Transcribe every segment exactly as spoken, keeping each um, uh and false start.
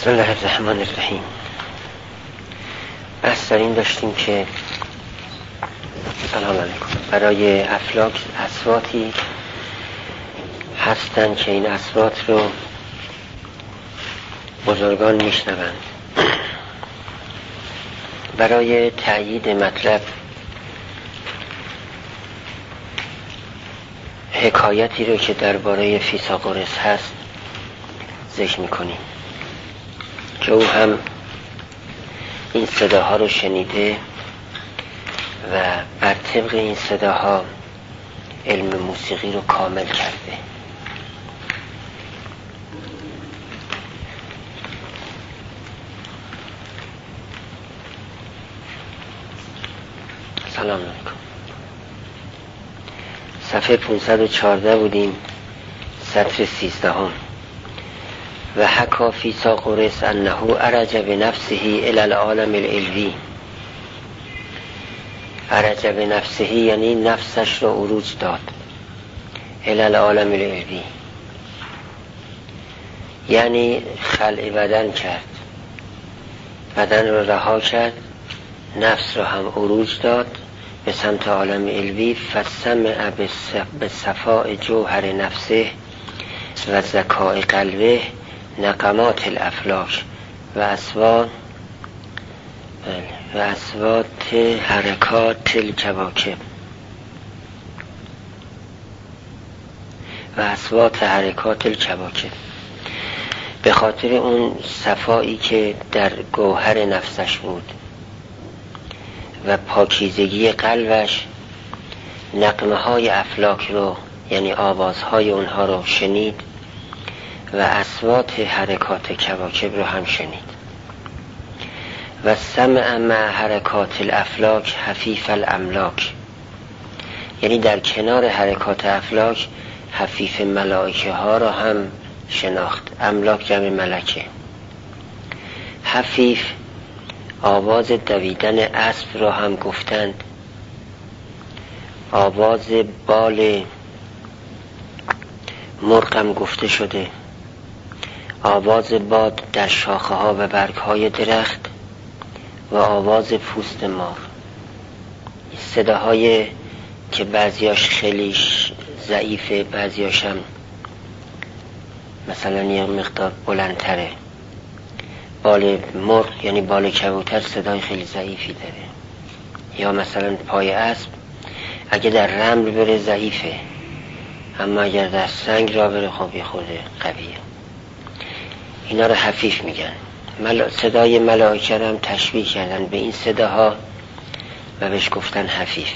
بسم الله الرحمن الرحیم. بحث در این داشتیم که سلام علیکم برای افلاک اصواتی هستند که این اصوات رو بزرگان میشنوند. برای تأیید مطلب حکایتی رو که درباره فیثاغورس هست ذکر میکنیم که او هم این صداها رو شنیده و بر طبق این صداها علم موسیقی رو کامل کرده. سلام علیکم. صفحه پانصد و چهارده بودیم، سطر سیزدهم. و حکا فیثاغورس انه عرج بنفسه الی العالم العلوی. عرج بنفسه یعنی نفسش رو عروج داد، الی العالم العلوی یعنی خلع بدن کرد، بدن رو رها کرد، نفس رو هم عروج داد به سمت عالم علوی. فسمع بصفاء جوهر نفسه و ذکاء قلبه نقمات الافلاک و اصوات و اصوات حرکات الکواکب و اصوات حرکات الکواکب به خاطر اون صفایی که در گوهر نفسش بود و پاکیزگی قلبش، نغمه های افلاک رو یعنی آوازهای اونها رو شنید و اصوات حرکات کواکب رو هم شنید. و سمع مع حرکات الافلاک حفیف الاملاک یعنی در کنار حرکات افلاک حفیف ملائکه ها رو هم شناخت. املاک جمع ملکه. حفیف آواز دویدن اسب را هم گفتند، آواز بال مرغم گفته شده، آواز باد در شاخه ها و برگ های درخت و آواز پوست مار. صداهای که بعضیاش خیلی ضعیفه، بعضیاش هم مثلا یه مقدار بلندتره. بال مرغ یعنی بال کبوتر صدای خیلی ضعیفی داره، یا مثلا پای اسب اگه در رمل بره ضعیفه، اما اگر در سنگ را بره خب یه خورده قویه. اینا رو حفیف میگن. مل... صدای ملائکه هم تشبیه کردن به این صداها و بهش گفتن حفیف.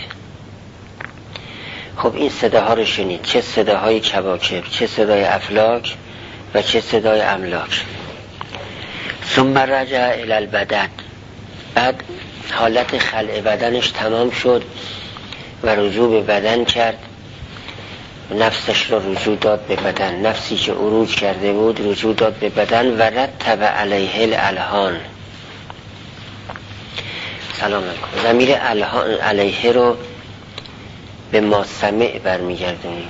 خب این صداها رو شنید، چه صداهای کواکب، چه صدای افلاک و چه صدای املاک. ثم رجع الی البدن، بعد حالت خلع بدنش تمام شد و رجوع به بدن کرد، نفسش رو رجوع داد به بدن. نفسی که عروج کرده بود رجوع داد به بدن. و رتب علیه الالحان. سلام علیکم. ضمیر الحان علیه رو به ما سمع برمیگردونیم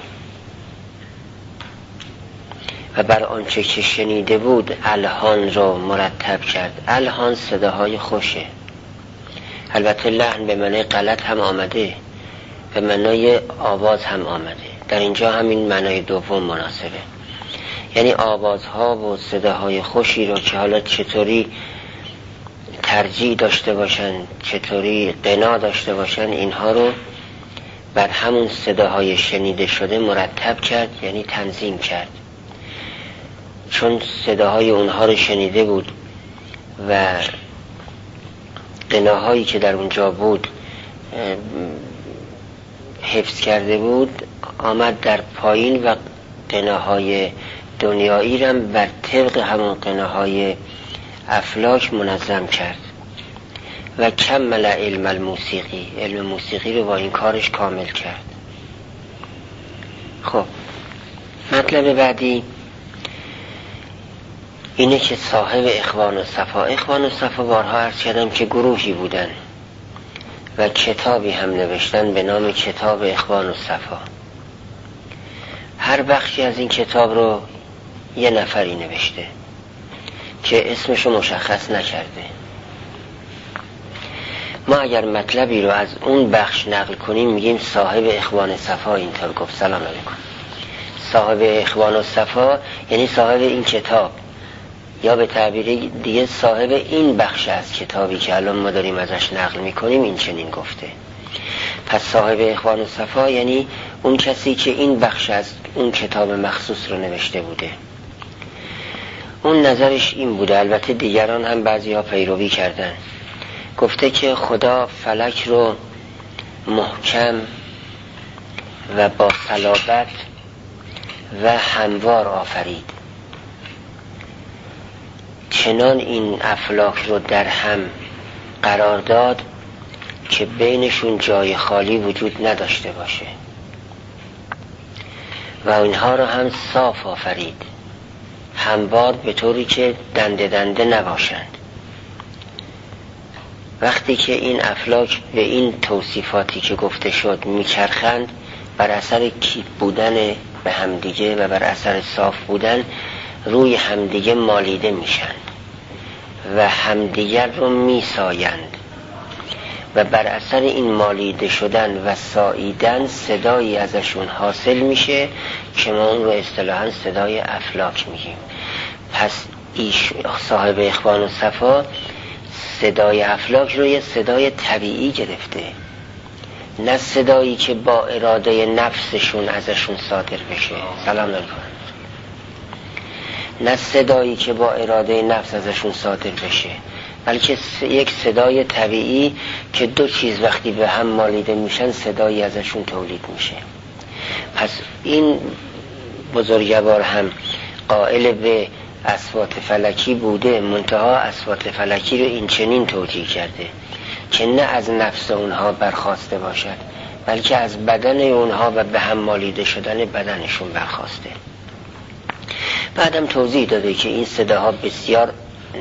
و بر آنچه که شنیده بود الحان رو مرتب کرد. الحان صداهای خوشه. البته لحن به معنی غلط هم آمده، به معنای آواز هم آمده. در اینجا همین معنای دوم مناسبه، یعنی آوازها و صداهای خوشی رو که حالا چطوری ترجیح داشته باشن، چطوری غنا داشته باشن، اینها رو بر همون صداهای شنیده شده مرتب کرد، یعنی تنظیم کرد. چون صداهای اونها رو شنیده بود و غناهایی که در اونجا بود حفظ کرده بود، آمد در پایین و غناهای دنیایی را بر طبق همون غناهای افلاک منظم کرد. و کمل علم الموسیقی، علم موسیقی رو با این کارش کامل کرد. خب مطلب بعدی اینه که صاحب اخوان و صفا، اخوان و صفا بارها عرض کردم که گروهی بودن و کتابی هم نوشتن به نام کتاب اخوان و صفا. هر بخشی از این کتاب رو یه نفری نوشته. که اسمشو مشخص نکرده. ما اگر مطلبی رو از اون بخش نقل کنیم میگیم صاحب اخوان صفا اینطور گفت. سلام علیکم. صاحب اخوان و صفا یعنی صاحب این کتاب، یا به تعبیر دیگه صاحب این بخش از کتابی که الان ما داریم ازش نقل میکنیم این چنین گفته. پس صاحب اخوان و صفا یعنی اون کسی که این بخش از اون کتاب مخصوص رو نوشته بوده. اون نظرش این بوده، البته دیگران هم بعضی ها پیروی کردن. گفته که خدا فلک رو محکم و با صلابت و هموار آفرید، چنان این افلاک رو در هم قرار داد که بینشون جای خالی وجود نداشته باشه و اینها رو هم صاف آفرید، هموار به طوری که دنده دنده نباشند. وقتی که این افلاک به این توصیفاتی که گفته شد میچرخند، بر اثر کیپ بودن به همدیگه و بر اثر صاف بودن روی همدیگه مالیده میشن و همدیگر رو میسایند و بر اثر این مالیده شدن و ساییدن صدایی ازشون حاصل میشه که ما اون رو اصطلاحاً صدای افلاک میگیم. پس ایش صاحب اخوان و صفا صدای افلاک رو یه صدای طبیعی گرفته، نه صدایی که با اراده نفسشون ازشون صادر بشه. سلام علیکم. نه صدایی که با اراده نفس ازشون صادر بشه، بلکه یک صدای طبیعی که دو چیز وقتی به هم مالیده میشن صدایی ازشون تولید میشه. پس این بزرگوار هم قائل به اصوات فلکی بوده، منتها اصوات فلکی رو این چنین توجیه کرده که نه از نفس اونها برخواسته باشد، بلکه از بدن اونها و به هم مالیده شدن بدنشون برخواسته. بعدم توضیح داده که این صداها بسیار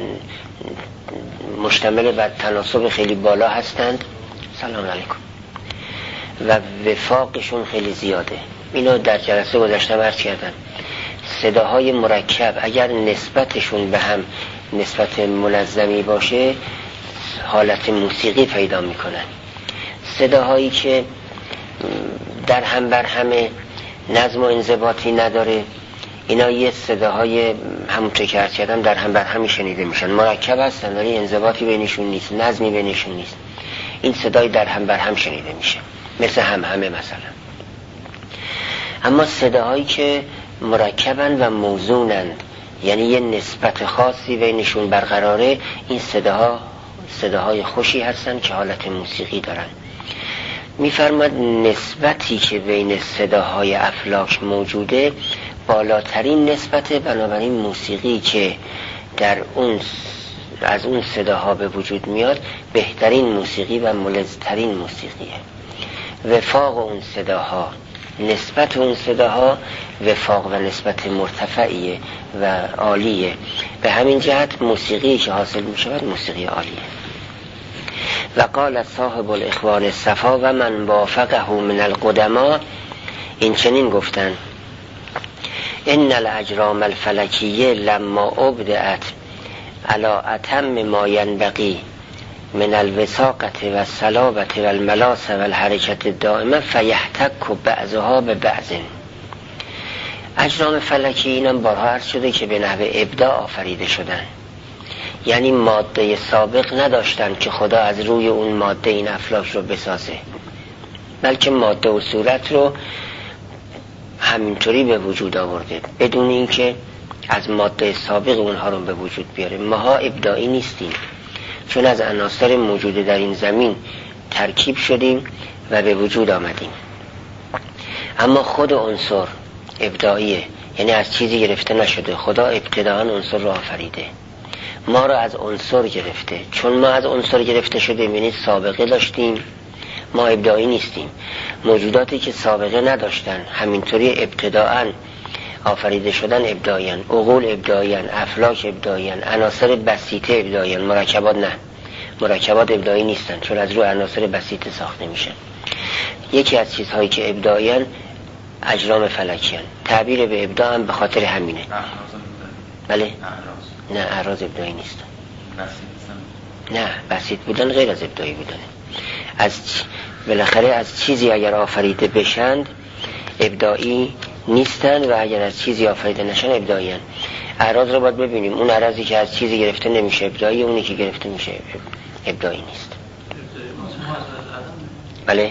مشتمل بر تناسب خیلی بالا هستند. سلام علیکم. و وفاقشون خیلی زیاده. اینو در جلسه گذشته عرض کردم. صداهای مرکب اگر نسبتشون به هم نسبت منظمی باشه حالت موسیقی پیدا میکنن. صداهایی که در هم بر همه نظم و انضباطی نداره، اینا یه صداهای همونطور که عرض کردم در هم بر همی شنیده میشن، مرکب هستن ولی انضباطی بینشون نیست، نظمی بینشون نیست. این صدای در هم بر هم شنیده میشه، مثل هم همه مثلا. اما صداهایی که مرکبن و موزونند، یعنی یه نسبت خاصی بینشون برقراره، این صداها صداهای خوشی هستن که حالت موسیقی دارن. میفرماد نسبتی که بین صداهای افلاک موجوده بالاترین نسبت، بنابراین موسیقی که در اون از اون صداها به وجود میاد بهترین موسیقی و ملزترین موسیقیه. وفاق اون صداها، نسبت اون صداها وفاق و نسبت مرتفعیه و عالیه. به همین جهت موسیقی که حاصل می شود موسیقی عالیه. و قال صاحب الاخوان صفا و من وافقه من القدما، این چنین گفتن: ان الاجرام الفلکیه لما ابدعت علی اتم ما ینبغی من الوثاقت و الصلابت و الملاس و الحرکت الدائمه فیحتک بعضها به بعض. اجرام فلکی اینم بارها عرض شده که به نحو ابداع آفریده شدن، یعنی ماده سابق نداشتن که خدا از روی اون ماده این افلاک رو بسازه، بلکه ماده و صورت رو همینطوری به وجود آورده بدون اینکه از ماده سابق اونها رو به وجود بیاره. ماها ابداعی نیستیم، چون از عناصر موجود در این زمین ترکیب شدیم و به وجود آمدیم. اما خود عنصر ابداعیه، یعنی از چیزی گرفته نشده. خدا ابتداءً عنصر رو آفریده، ما رو از عنصر گرفته. چون ما از عنصر گرفته شده، یعنی سابقه داشتیم، ما ابداعی نیستیم. موجوداتی که سابقه نداشتن همینطوری ابتداءً آفریده شدن ابداعیان، عقول ابداعیان، افلاک ابداعیان، عناصر بسیطه ابداعیان، مرکبات نه. مرکبات ابداعی نیستن چون از روی عناصر بسیطه ساخته میشن. یکی از چیزهایی که ابداعیان اجرام فلکیان. تعبیر به ابداع هم به خاطر همینه. بله؟ نه اعراض ابداعی نیستن. نه بسیط بودن غیر از ابداعی بودن. از بالاخره از چیزی اگر آفریده بشند ابداعی نیستن و اگر از چیزی آفریده نشن ابداعی هن. اعراض رو باید ببینیم. اون اعراضی که از چیزی گرفته نمیشه ابداعی، اونی که گرفته میشه ابداعی نیست. بله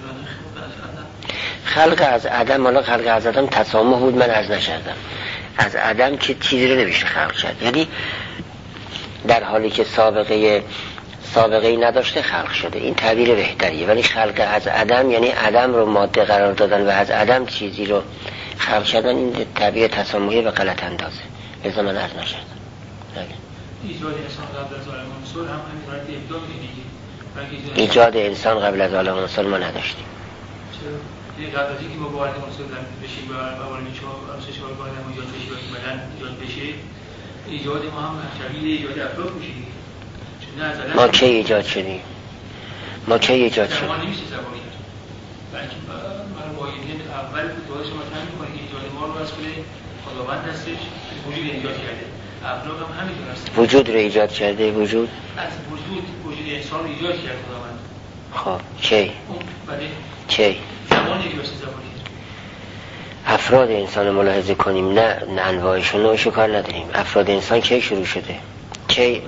خلق از عدم، حالا خلق از عدم تسامح بود، من عرض نشدم از عدم که چیزی رو نمیشه خلق کرد، یعنی در حالی که سابقه سابقه‌ای نداشته خلق شده، این تعبیر بهتریه. ولی خلق از عدم یعنی عدم رو ماده قرار دادن و از عدم چیزی رو خلق کردن، این تعبیر تسامحی و غلط اندازه. به زمان عرض نشدم ایجاد انسان قبل از عالم عنصر هم همین حالت ابداع می‌بینید. ایجاد انسان قبل از عالم عنصر ما نداشتیم. چرا؟ یه قبل از اینکه ما با عالم عنصر بشیم و عالم چهار چهار با عالم ایجاد بشه و بدن ایجاد بشه، ایجاد ما هم شبیه ایجاد افلاک میشه. ما کی ایجاد شدیم؟ ما کی ایجاد شدیم؟ ما نمیشه زبانی کرد. بلکه من با این اول دعای شما تامین کنید که ایجاد ما رو از کل خداوند هستش، وجود ایجاد کرده. افلاک هم همینطور هست. وجود رو ایجاد کرده، وجود از وجود وجود انسان رو ایجاد کرد خداوند. خب کی؟ بله. کی؟ زمانی که باشه زبانی. افراد انسان ملاحظه کنیم، نه نه انواعش و نوعش کار نداریم. افراد انسان کی شروع شده؟ کی؟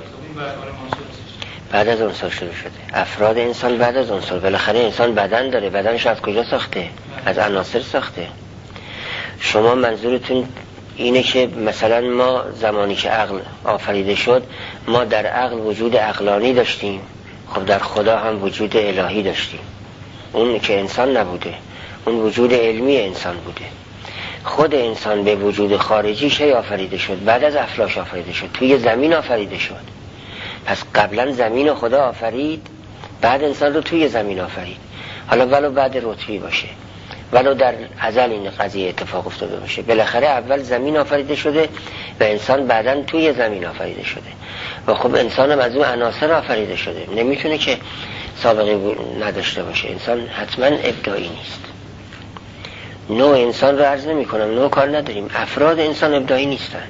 بعد از عنصر شروع شده. افراد انسان بعد از عنصر. بالاخره انسان بدن داره، بدنش از کجا ساخته؟ از عناصر ساخته. شما منظورتون اینه که مثلا ما زمانی که عقل آفریده شد، ما در عقل وجود عقلانی داشتیم، خب در خدا هم وجود الهی داشتیم. اون که انسان نبوده، اون وجود علمی انسان بوده. خود انسان به وجود خارجی شی آفریده شد؟ بعد از افلاک آفریده شد، توی زمین آفریده شد. پس قبلا زمین رو خدا آفرید، بعد انسان رو توی زمین آفرید. حالا ولو بعد رتبی باشه، ولو در ازل این قضیه اتفاق افتاده باشه، بالاخره اول زمین آفریده شده و انسان بعداً توی زمین آفریده شده. و خب انسان هم از اون عناصر آفریده شده، نمیتونه که سابقه نداشته باشه. انسان حتما ابداعی نیست. نوع انسان رو عرض نمی کنم، نوع کار نداریم. افراد انسان ابداعی نیستن.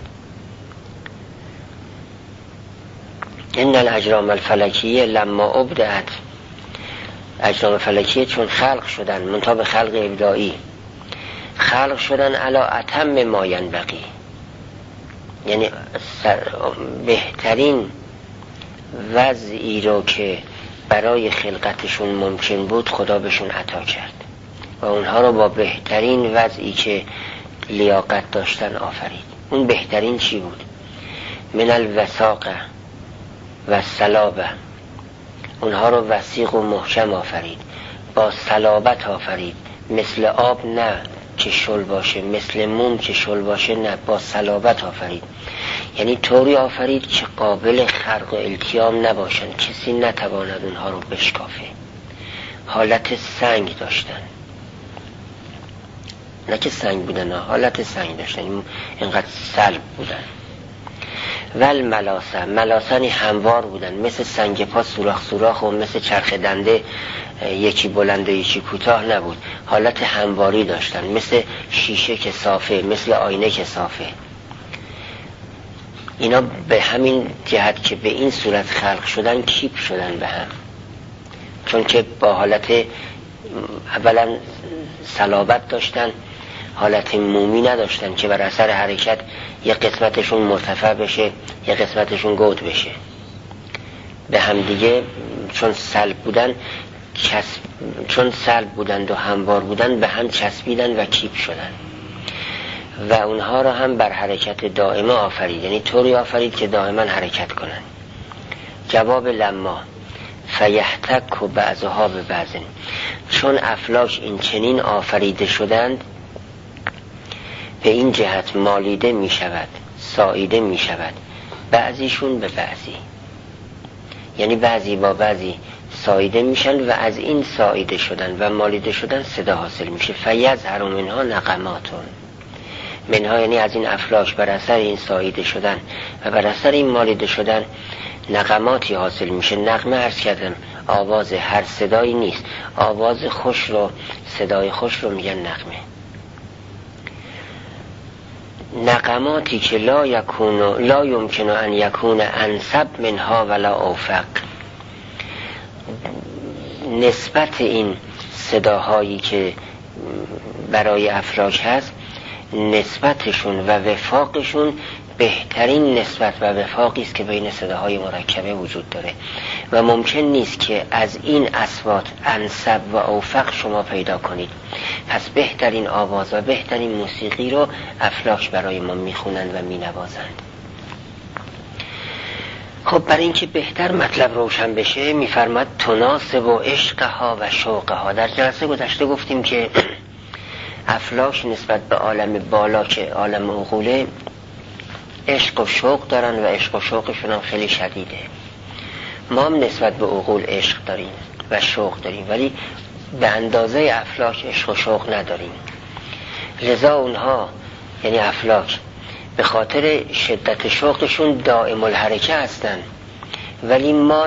ان الاجرام الفلکیه لما ابدعت، اجرام فلکیه چون خلق شدن منتها به خلق ابداعی خلق شدن علا اتم ما ینبغی، یعنی بهترین وضعی رو که برای خلقتشون ممکن بود خدا بهشون عطا کرد و اونها رو با بهترین وضعی که لیاقت داشتن آفرید. اون بهترین چی بود؟ من الوثاقه و صلابه، اونها رو وثیق و محکم آفرید، با صلابت آفرید، مثل آب نه که شل باشه، مثل موم که شل باشه نه، با صلابت آفرید. یعنی طوری آفرید که قابل خرق و التیام نباشن، کسی نتواند اونها رو بشکافه. حالت سنگ داشتن، نه که سنگ بودن، نه حالت سنگ داشتن، اینقدر صلب بودن. ول ملاسه، ملاسانی هموار بودن، مثل سنگ پا سوراخ سوراخ و مثل چرخ دنده یکی بلند و یکی کوتاه نبود، حالت همواری داشتن، مثل شیشه که صافه، مثل آینه که صافه. اینا به همین جهت که به این صورت خلق شدن کیپ شدن به هم، چون که با حالت اولا صلابت داشتن، حالت مومی نداشتن که بر اثر حرکت یک قسمتشون مرتفع بشه یک قسمتشون گود بشه. به هم دیگه چون سلب بودن چسب، چون سلب بودند و هموار بودن به هم چسبیدن و کیپ شدن و اونها را هم بر حرکت دائمه آفرید، یعنی طوری آفرید که دائما حرکت کنن. جواب لما فیحتک و بعضها به بعضن، چون افلاک این چنین آفریده شدند به این جهت مالیده می شود، ساییده می شود، بعضیشون به بعضی، یعنی بعضی با بعضی ساییده میشن و از این ساییده شدن و مالیده شدن صدا حاصل میشه. فیظهر منها نغماتون، منها یعنی از این افلاک بر اثر این ساییده شدن و بر اثر این مالیده شدن نغماتی حاصل میشه. نغمه عرض کردم آواز هر صدایی نیست، آواز خوش رو، صدای خوش رو میگن نغمه. نغماتی که لا یکون لا یمکن ان یکون انسب منها ولا اوفق. نسبت این صداهایی که برای افلاک هست، نسبتشون و وفاقشون بهترین نسبت و وفاقی است که بین صداهای مرکبه وجود داره و ممکن نیست که از این اصوات انسب و اوفق شما پیدا کنید. پس بهترین آواز و بهترین موسیقی رو افلاک برای ما میخونند و مینوازند. خب برای اینکه بهتر مطلب روشن بشه میفرماد تناسب و عشقها و شوقها. در جلسه گذشته گفتیم که افلاک نسبت به عالم بالا که عالم عقوله عشق و شوق دارن و عشق و شوقشون هم خیلی شدیده. ما هم نسبت به عقول عشق داریم و شوق داریم، ولی به اندازه افلاک عشق و شوق نداریم. لذا اونها یعنی افلاک به خاطر شدت شوقشون دائم الحرکه هستن، ولی ما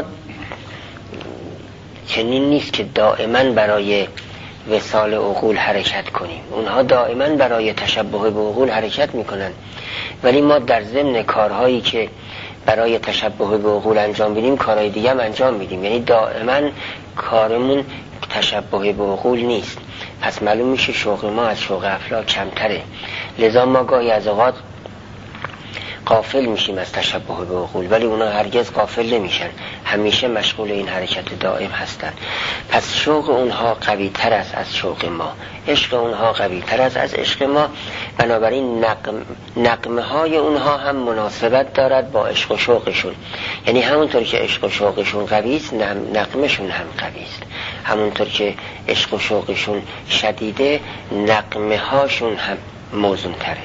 چنین نیست که دائما برای وصال عقول حرکت کنیم. اونها دائما برای تشبه به عقول حرکت میکنن، ولی ما در ضمن کارهایی که برای تشبه به عقول انجام بدیم کارهای دیگه هم انجام میدیم، یعنی دائما کارمون تشبه به عقول نیست. پس معلوم میشه شوق ما از شوق افلاک کمتره. لذا ما گاهی از اوقات غافل میشیم از تشبه به عقول، ولی اونا هرگز غافل نمیشن، همیشه مشغول این حرکت دائم هستن. پس شوق اونها قوی تر است از شوق ما، عشق اونها قوی تر است از عشق ما. بنابراین نقم نقمه های اونها هم مناسبت دارد با عشق و شوقشون، یعنی همونطور که عشق و شوقشون قوی است نقمهشون هم قوی است. همونطور که عشق و شوقشون شدیده نقمه هاشون هم موزون تره.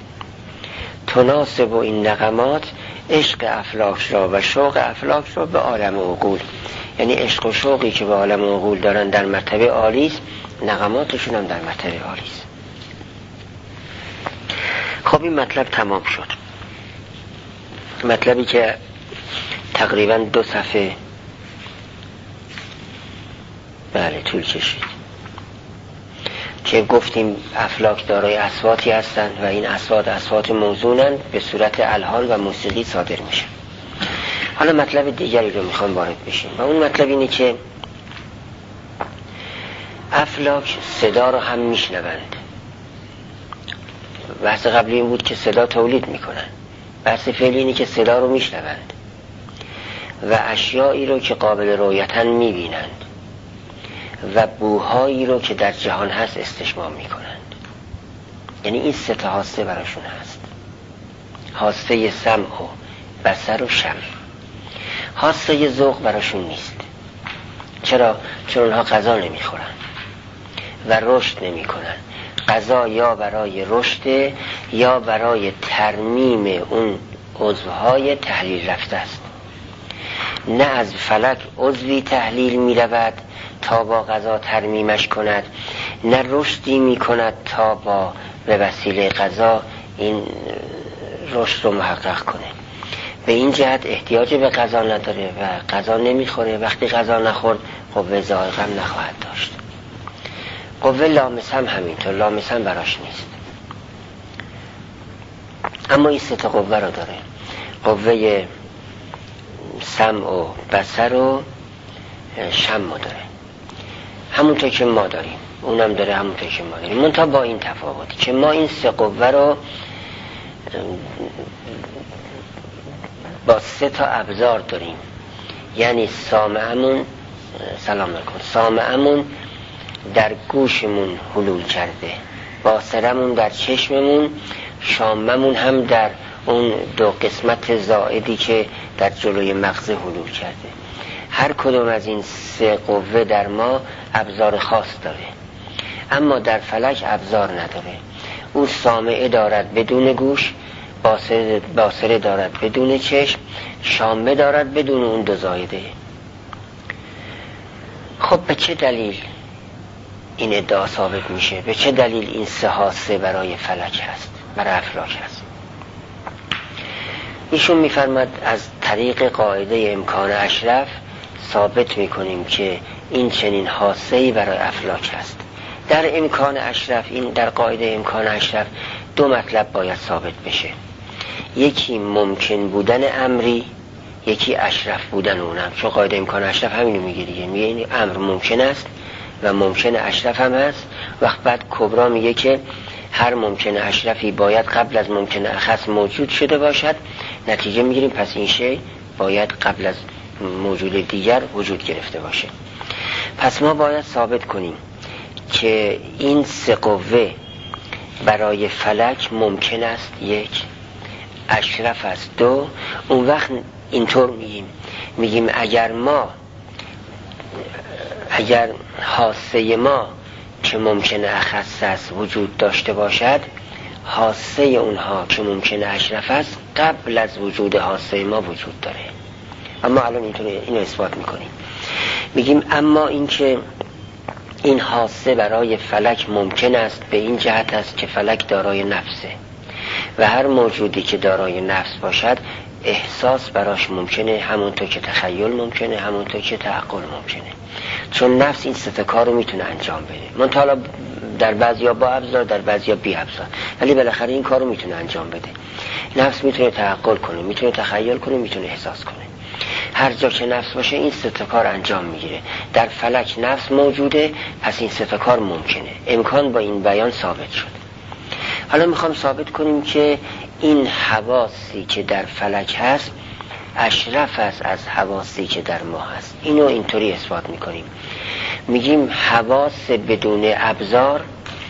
تناسب و این نغمات عشق افلاک را و شوق افلاک را به عالم عقول، یعنی عشق و شوقی که به عالم عقول دارن در مرتبه عالی است، نغماتشون هم در مرتبه عالی است. خب این مطلب تمام شد. مطلبی که تقریبا دو صفحه بله طول کشید، که گفتیم افلاک دارای اصواتی هستند و این اصوات اصوات موزونند، به صورت الحان و موسیقی صادر میشه. حالا مطلب دیگری رو میخوام وارد بشیم و اون مطلب اینه که افلاک صدا رو هم میشنوند. بحث قبلی این بود که صدا تولید میکنن، بحث فعلی اینه که صدا رو میشنوند و اشیایی رو که قابل رؤیتن میبینند و بوهایی رو که در جهان هست استشمام میکنند. یعنی این سه تا حاسه براشون هست، حاسه سمع و بصر و شم. حاسه ذوق براشون نیست. چرا؟ چون اونها غذا نمیخورن و رشد نمیکنن. غذا یا برای رشد یا برای ترمیم اون عضوهای تحلیل رفته است. نه از فلک عضوی تحلیل میرود تا با غذا ترمیمش کند، نه رشدی می کند تا با به وسیله غذا این رشد رو محقق کنه. به این جهت احتیاج به غذا نداره و غذا نمیخوره. وقتی غذا نخورد قوه ذائقه هم نخواهد داشت. قوه لامس هم همینطور، لامس هم براش نیست. اما این سه تا قوه رو داره، قوه سمع و بصر و شم داره، همونطور که ما داریم اونم داره، همونطور که ما داریم، منتها با این تفاوتی که ما این سه قوه رو با سه تا ابزار داریم. یعنی سامعمون سلام علیکم سامعمون در گوشمون حلول کرده، بصرمون در چشممون، شاممون هم در اون دو قسمت زائدی که در جلوی مغز حلول کرده. هر کدوم از این سه قوه در ما ابزار خاص داره، اما در فلک ابزار نداره. او سامعه دارد بدون گوش، باصره, باصره دارد بدون چشم، شامه دارد بدون اون دو زائده. خب به چه دلیل این ادعا ثابت میشه؟ به چه دلیل این سه حاسه برای فلک هست، برای افلاک هست؟ ایشون میفرماد از طریق قاعده امکان اشرف ثابت میکنیم که این چنین حاسه‌ای برای افلاک هست. در امکان اشرف، این در قاعده امکان اشرف دو مطلب باید ثابت بشه. یکی ممکن بودن امری، یکی اشرف بودن اونم. چون قاعده امکان اشرف همینو میگه دیگه، میگه این امر ممکن است و ممکن اشرف هم هست. وقت بعد کبرا میگه که هر ممکن اشرفی باید قبل از ممکن اخص موجود شده باشد. نتیجه میگیریم پس این شی باید قبل از موجود دیگر وجود گرفته باشه. پس ما باید ثابت کنیم که این سه قوه برای فلک ممکن است، یک، اشرف است، دو. اون وقت اینطور میگیم میگیم اگر ما اگر حاسه ما که ممکن اخص است وجود داشته باشد، حاسه اونها که ممکن اشرف است قبل از وجود حاسه ما وجود داره. اما الان اینطور اینو اثبات میکنیم، میگیم اما اینکه این حاسه برای فلک ممکن است به این جهت است که فلک دارای نفسه و هر موجودی که دارای نفس باشد احساس براش ممکنه، همونطور که تخیل ممکنه، همونطور که تعقل ممکنه. چون نفس این سه تا کار رو میتونه انجام بده، منتها حالا در بعضیا با ابزار، در بعضیا بی ابزار، ولی بالاخره این کار رو میتونه انجام بده. نفس میتونه تعقل کنه، میتونه تخیل کنه، میتونه احساس کنه. هر جا که نفس باشه این سه تا کار انجام میگیره. در فلک نفس موجوده، پس این سه تا کار ممکنه. امکان با این بیان ثابت شد. حالا میخوام ثابت کنیم که این حواسی که در فلک هست اشرف است از حواسی که در ما هست. اینو اینطوری اثبات میکنیم، میگیم حواس بدون ابزار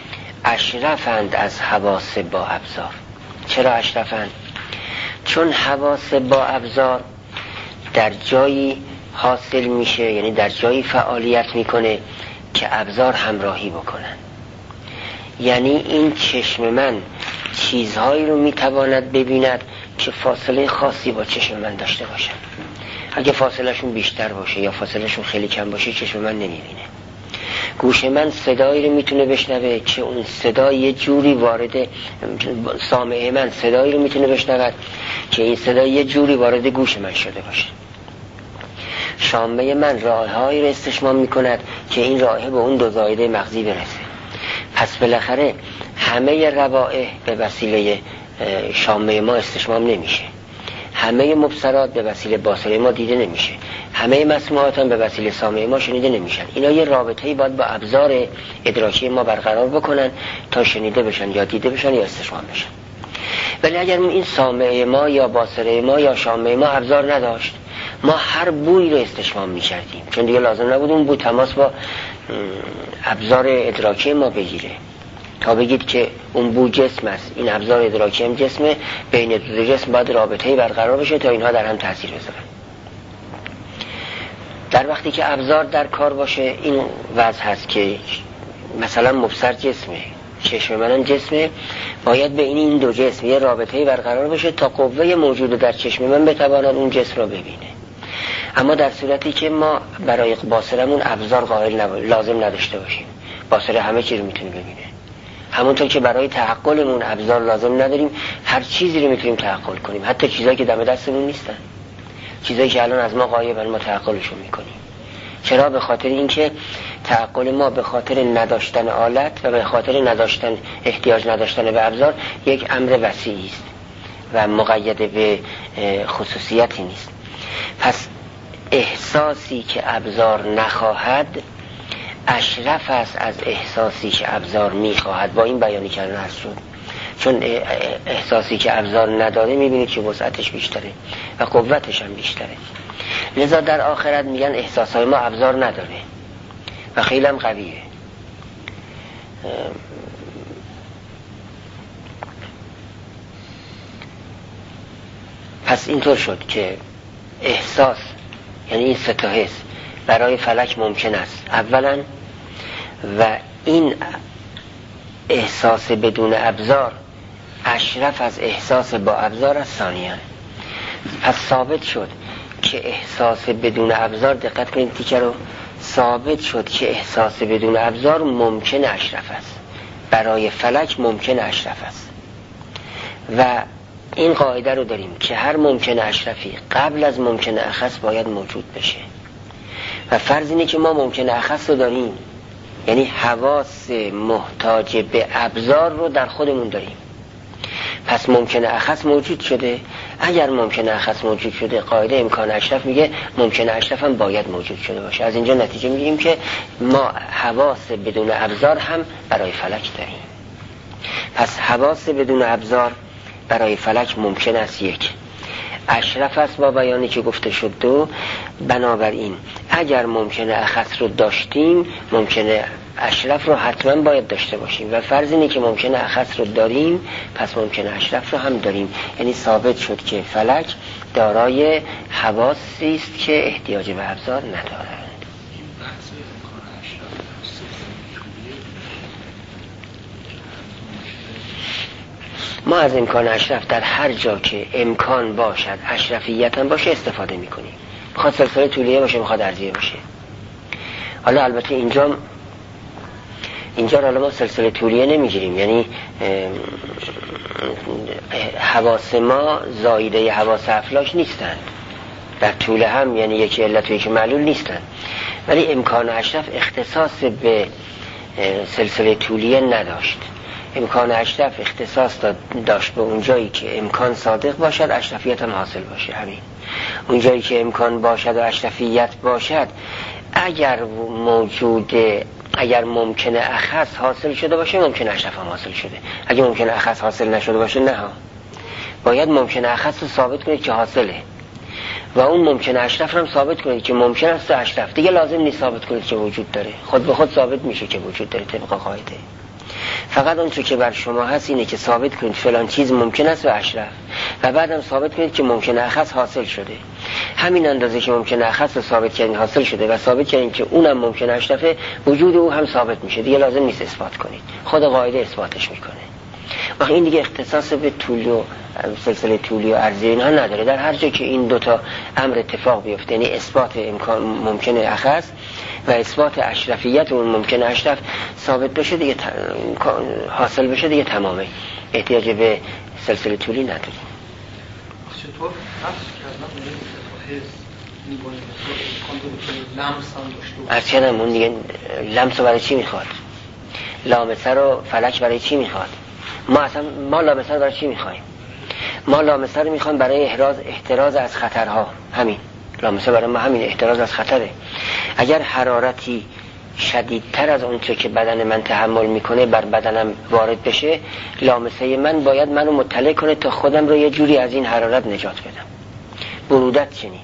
اشرفند از حواس با ابزار. چرا اشرفند؟ چون حواس با ابزار در جایی حاصل میشه، یعنی در جایی فعالیت میکنه که ابزار همراهی بکنن. یعنی این چشم من چیزهایی رو میتواند ببیند که فاصله خاصی با چشم من داشته باشن. اگه فاصله شون بیشتر باشه یا فاصله شون خیلی کم باشه چشم من نمیبینه. گوش من صدایی رو میتونه بشنوه که اون صدا یه جوری وارد، سامع من صدایی رو میتونه بشنود که این صدا یه جوری وارد گوش من شده باشه. شامه من راههایی رو استشمام میکند که این راه به اون دو زایده مغزی برسه. پس بالاخره همه روائح به وسیله شامه ما استشمام نمیشه، همه مبصرات به وسیله باصره ما دیده نمیشه، همه مسموعات هم به وسیله سامع ما شنیده نمیشن. اینا یه رابطه‌ای باید با ابزار ادراکی ما برقرار بکنن تا شنیده بشن یا دیده بشن یا استشمام بشن. ولی اگر این سامع ما یا باصره ما یا شامع ما ابزار نداشت، ما هر بویی رو استشمام می‌کردیم، چون دیگه لازم نبود اون بو تماس با ابزار ادراکی ما بگیره تا بگید که اون بو جسم است، این ابزار ادراکی هم جسمه، بین دو جسم باید رابطه‌ای برقرار بشه تا اینها در هم تاثیر بذارن. در وقتی که ابزار در کار باشه این وضع هست که مثلا مبصر جسمه، چشم منم جسمه، باید بین این دو جسم یه رابطه‌ای برقرار بشه تا قوه موجود در چشم من بتواند اون جسم رو ببینه. اما در صورتی که ما برای باصرمون ابزار قائل نباشیم، لازم نداشته باشیم، باصره همه چیز رو میتونه ببینه، همونطور که برای تعقلمون ابزار لازم نداریم، هر چیزی رو میتونیم تعقل کنیم، حتی چیزایی که دم دستمون نیستن، چیزایی که الان از ما غایبن ما تعقلشون میکنیم. چرا؟ به خاطر اینکه تعقل ما به خاطر نداشتن آلت و به خاطر نداشتن احتیاج نداشتن به ابزار یک امر وسیعی است و مقید به خصوصیتی نیست. پس احساسی که ابزار نخواهد اشرف است از احساسی که ابزار میخواهد. با این بیانی که الان هست شد، چون احساسی که ابزار نداره میبینید که وسعتش بیشتره و قوتش هم بیشتره. لذا در آخرت میگن احساسهای ما ابزار نداره و خیلی هم قویه. پس اینطور شد که احساس، یعنی این سه تا حس برای فلک ممکن است اولا، و این احساس بدون ابزار اشرف از احساس با ابزار است ثانیاً. پس ثابت شد که احساس بدون ابزار، دقت کنید تیکه رو، ثابت شد که احساس بدون ابزار ممکن اشرف است، برای فلک ممکن اشرف است. و این قاعده رو داریم که هر ممکن اشرفی قبل از ممکن اخص باید موجود بشه و فرض اینه که ما ممکن اخص رو داریم، یعنی حواس محتاج به ابزار رو در خودمون داریم. پس ممکنه اخص موجود شده. اگر ممکنه اخص موجود شده، قاعده امکان اشرف میگه ممکنه اشرف هم باید موجود شده باشه. از اینجا نتیجه میگیم که ما حواس بدون ابزار هم برای فلک داریم. پس حواس بدون ابزار برای فلک ممکن است یک اشرف است با بیانی که گفته شد. دو، بنابراین اگر ممکنه اخص رو داشتیم ممکنه اشرف رو حتما باید داشته باشیم و فرض اینه که ممکنه اخص رو داریم پس ممکنه اشرف رو هم داریم. یعنی ثابت شد که فلک دارای حواسی است که احتیاج به ابزار ندارند. ما از امکان اشرف در هر جا که امکان باشد اشرفیت هم باشه استفاده میکنیم. میخواد سلسله طولیه باشه، میخواد عرضیه باشه. حالا البته اینجا اینجا حالا ما سلسله طولیه نمیگیریم، یعنی حواس ما زایده حواس افلاک نیستند در طول هم، یعنی یکی علت و یکی معلول نیستند. ولی امکان اشرف اختصاص به سلسله طولیه نداشت. امکان اشرف اختصاص داشت به اون جایی که امکان صادق باشد اشرفیت هم حاصل باشه. همین اون جایی که امکان باشد و اشرفیت باشد، اگر موجوده اگر ممکنه اخص حاصل شده باشه ممکنه اشرف هم حاصل شده. اگر ممکنه اخص حاصل نشده باشه نه، باید ممکنه اخص رو ثابت کنید که حاصله و اون ممکنه اشرف هم ثابت کنید که ممکن است اشرف. دیگه لازم نیست ثابت کنید که وجود داره، خود به خود ثابت میشه که وجود داره طبق قاعده. فقط اون چیزی که بر شما هست اینه که ثابت کنید فلان چیز ممکن است و اشرف، و بعدم ثابت کنید که ممکنه اخص حاصل شده. همین اندازه که ممکنه اخص رو ثابت کردین حاصل شده و ثابت کردین که اونم ممکنه اشرفه، وجود او هم ثابت میشه. دیگه لازم نیست اثبات کنید، خود قاعده اثباتش میکنه. و این دیگه اختصاص به طول و سلسله طولی و عرضی اینها نداره. در هر جا که این دوتا امر اتفاق بیفته، یعنی اثبات امکان ممکنه اخص و اثبات اشرفیت اون ممکنه اشرف ثابت بشه، دیگه حاصل بشه، دیگه تمامه، احتیاج به سلسله طولی نداریم. چطور نفس کردن از چه نمون دیگه لمس رو برای چی میخواد؟ لامسه رو فلک برای چی میخواد؟ ما اصلا ما لامسه رو برای چی میخوایم؟ ما لامسه رو میخوایم برای احراز احتراز از خطرها. همین لامسه برای ما همین احتراز از خطره. اگر حرارتی شدیدتر از اون چه که بدن من تحمل میکنه بر بدنم وارد بشه، لامسه من باید منو مطلع کنه تا خودم رو یه جوری از این حرارت نجات بدم. برودت چنین،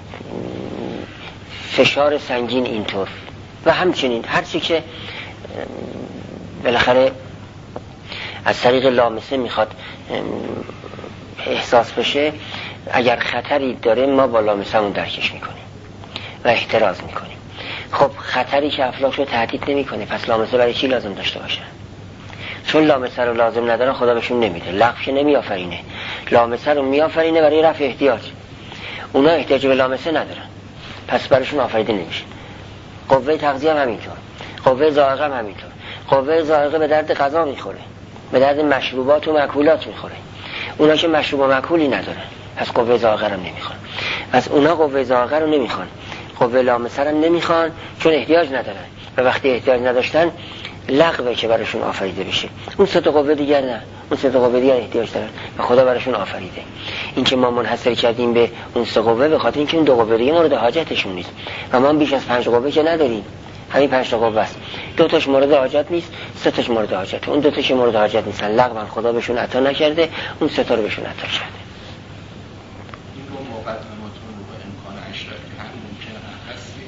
فشار سنگین اینطور و همچنین هر چی که بالاخره از طریق لامسه میخواد احساس بشه، اگر خطری داره ما با لامسه‌مون درکش میکنیم و احتراز میکنیم. خب خطری که افلاک رو تهدید نمیکنه، پس لامسه برای چی لازم داشته باشه؟ چون لامسه رو لازم ندارن خدا بهشون نمیده، لغوش نمیآفرینه. لامسه رو میآفرینه برای رفع احتیاج. اونا احتیاج به لامسه ندارن، پس براشون آفریده نمیشه. قوه تغذیه هم همینطور، قوه ذائقه هم همینطور. قوه ذائقه به درد غذا میخوره، به درد مشروبات و مأکولات میخوره. اونا که مشروب و مأکولی ندارن پس قوه ذائقه رو نمیخوان. پس اونا قوه ذائقه رو نمیخوان، قوه لامسه رو نمیخوان، چون احتیاج ندارن و وقتی احتیاج نداشتن لغوه که براشون آفریده بشه. اون سه تا قوه دیگر نه، اون سه تا قوه دیگر احتیاج دارن و خدا براشون آفریده. این که ما منحصر کردیم به اون سه قوه به خاطر اینکه اون دو قوه دیگه مورد حاجتشون نیست و ما بیش از پنج قوه که نداریم. همین پنج تا قوه است، دو تاش مورد حاجت نیست، سه تاش مورد حاجت. اون دو تاش مورد حاجت نیستن، لغوان خدا بهشون عطا نکرده، اون سه تا رو بهشون عطا کرده. این دو مقدماتون رو امکان اشرف که هم ممکنه هستی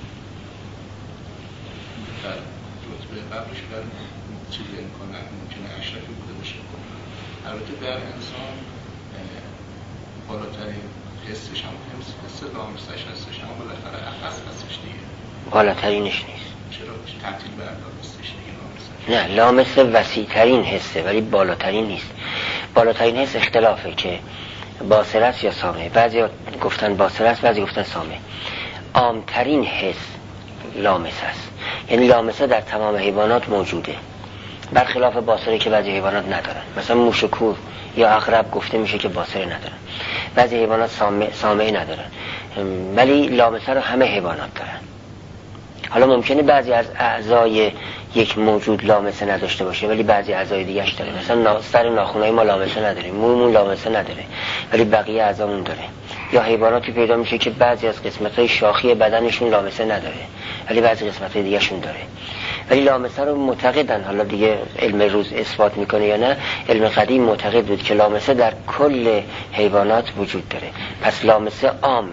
در رتبه قبلش بر چیز امکان ممکنه اشرفی بوده باشه. البته در انسان بالاترین حسش هم حس لامسش هستش، هم بالاخره اخص هستش دیگه. بالاترینش نیست. چرا تعطیل بردارستش دیگه لامسه؟ نه، لامسه وسیع ترین حسه ولی بالاترین نیست. بالاترین حس اختلافه که باصره است یا سامعه. بعضی گفتن باصره است، بعضی گفتن سامعه. عامترین حس لامسه است، یعنی لامسه در تمام حیوانات موجوده، برخلاف باصره که بعضی حیوانات ندارن. مثلا موش و کور یا عقرب گفته میشه که باصره ندارن، بعضی حیوانات سامعه سامعه ندارن، ولی لامسه رو همه حیوانات دارن. حالا ممکنه بعضی از اعضای یک موجود لامسه نداشته باشه ولی بعضی اعضای دیگه‌اش داره. مثلا سر ناخن‌های ما لامسه نداره، مومون لامسه نداره ولی بقیه اعضامون داره. یا حیواناتی پیدا میشه که بعضی از قسمت‌های شاخی بدنشون لامسه نداره ولی بعضی قسمت‌های دیگه‌شون داره. ولی لامسه رو معتقدن، حالا دیگه علم روز اثبات میکنه یا نه، علم قدیم معتقد بود که لامسه در کل حیوانات وجود داره. پس لامسه عامه